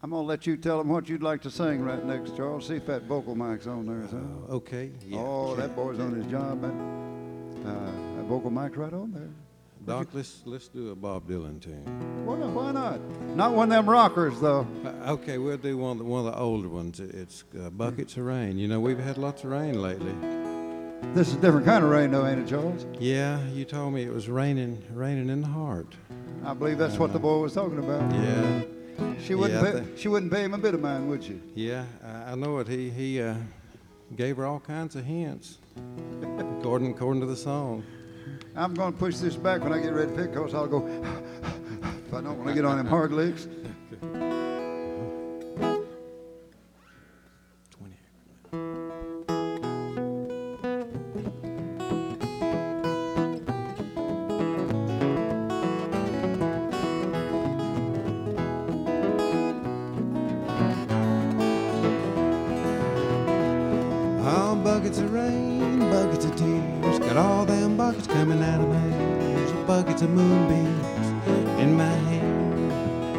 I'm gonna let you tell them what you'd like to sing right next, Charles. See if that vocal mic's on there, son. Okay. Yeah. Oh, that boy's on his job, man. That vocal mic's right on there. Doc, let's do a Bob Dylan tune. Why not? Not one of them rockers, though. Okay, we'll do one of the older ones. It's Buckets of Rain. You know, we've had lots of rain lately. This is a different kind of rain, though, ain't it, Charles? Yeah, you told me it was raining in the heart. I believe that's what the boy was talking about. Yeah. She wouldn't pay him a bit of mine, would she? Yeah, I know it. He gave her all kinds of hints, according to the song. I'm going to push this back when I get ready to pick, because I'll go if I don't want to get on them hard licks. 20. All buckets of rain, buckets of tears, got all them buckets coming out of my ears, buckets of moonbeams in my hand.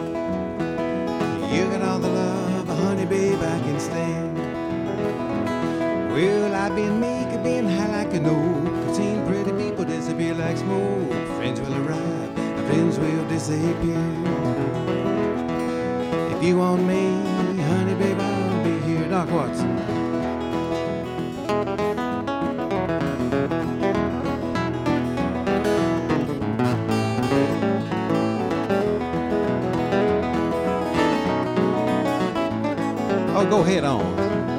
You got all the love, honey, babe, I can stand. Well, I've been meek, I've been high like an oak, I've seen pretty people disappear like smoke. Friends will arrive, friends will disappear. If you want me, honey, babe, I'll be here. Doc Watson. Oh, go ahead on.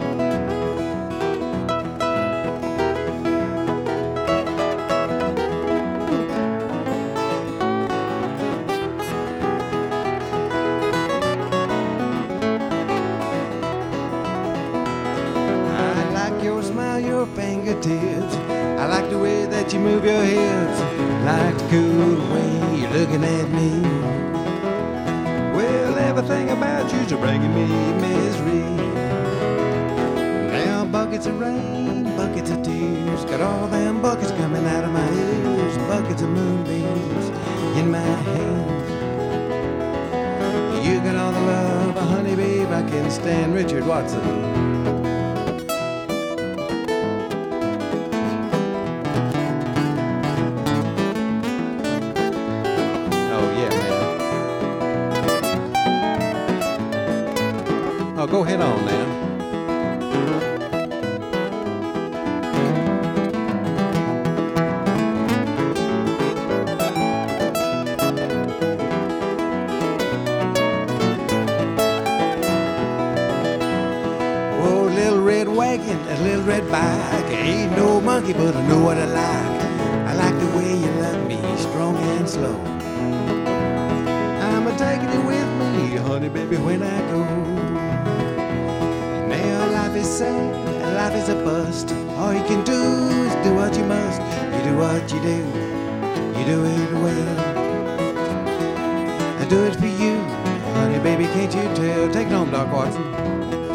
I like your smile, your fingertips. I like the way that you move your hips. Like the cool way you're looking at me. Well, everything about you's bringing me misery. Now buckets of rain, buckets of tears, got all them buckets coming out of my ears, buckets of moonbeams in my hands. You got all the love, honey, babe, I can stand. Richard Watson. Oh, go ahead on now. Oh, little red wagon, a little red bike. I ain't no monkey, but I know what I like. I like the way you love me, strong and slow. I'm taking you with me, honey, baby, when I go. Life is sad, life is a bust. All you can do is do what you must. You do what you do it well. I do it for you, honey, baby, can't you tell? Take it home, Doc Watson.